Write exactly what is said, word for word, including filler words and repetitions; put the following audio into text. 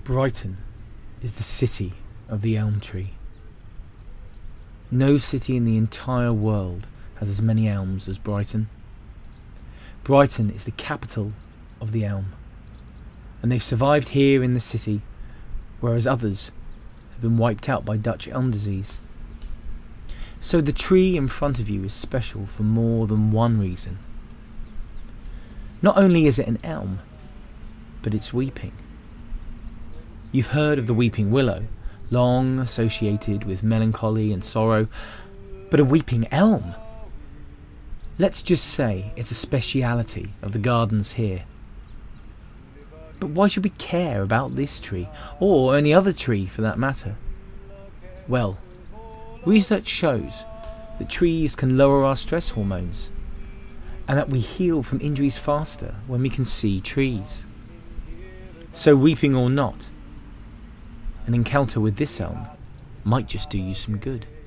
Brighton is the city of the elm tree. No city in the entire world has as many elms as Brighton. Brighton is the capital of the elm, and they've survived here in the city, whereas others have been wiped out by Dutch elm disease. So the tree in front of you is special for more than one reason. Not only is it an elm, but it's weeping. You've heard of the weeping willow, long associated with melancholy and sorrow, but a weeping elm? Let's just say it's a speciality of the gardens here. But why should we care about this tree, or any other tree for that matter? Well, research shows that trees can lower our stress hormones, and that we heal from injuries faster when we can see trees. So weeping or not, an encounter with this elm might just do you some good.